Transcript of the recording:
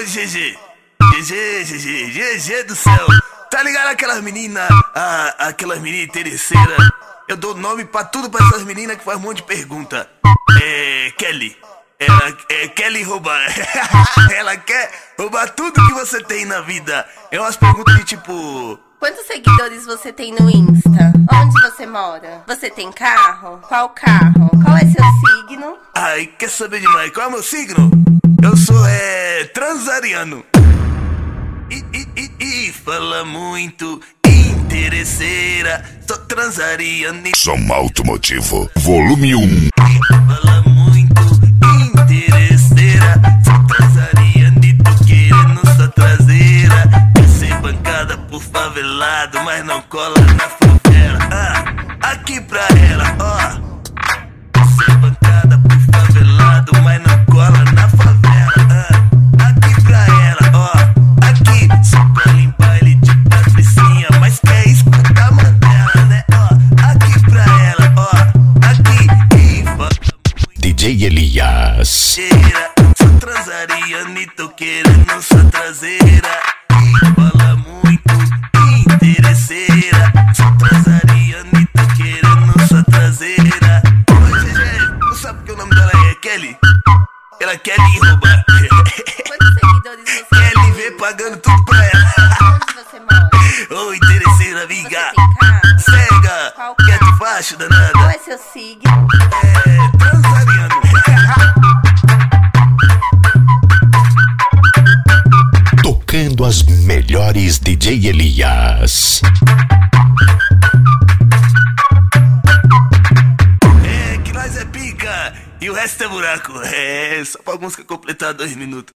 Ô, GG. GG do céu. Tá ligado aquelas meninas, aquelas meninas interesseiras? Eu dou nome pra tudo pra essas meninas que faz um monte de pergunta. Kelly. Kelly roubar. Ela quer roubar tudo que você tem na vida. É umas perguntas de tipo... Quantos seguidores você tem no Insta? Onde você mora? Você tem carro? Qual carro? Qual é seu signo? Ai, quer saber demais? Qual é meu signo? Eu sou, transariano. Fala muito, interesseira. Sou transariano. Som Automotivo, volume 1. Fala muito, interesseira. Sou transariano e tô querendo sua traseira. Quer ser bancada por favelado, mas não cola na favela. Aqui pra ela, ó. Quer ser bancada por favelado, mas não cola na favela. Aqui pra ela, ó. Aqui, só pra limpar ele de patricinha, mas quer escutar Mandela, né? Ó, aqui pra ela, ó. Aqui, fala muito. DJ Elias. Sou transariano e tô querendo sua traseira. Fala muito, interesseira. Sou transariano e tô querendo sua traseira. Oi, GG, não sabe porque o nome dela é Kelly? Ela quer me roubar. Quantos seguidores você tem? Kelly vem pagando tudo pra ela. Onde você mora? Ô, interesseira, Você amiga. tem carro? Cega, Qual quer carro? te facho, danada. Qual é seu signo? Transariano. Tocando as melhores DJ Elias. Que nós é pica e o resto é buraco. Só pra música completar 2 minutos.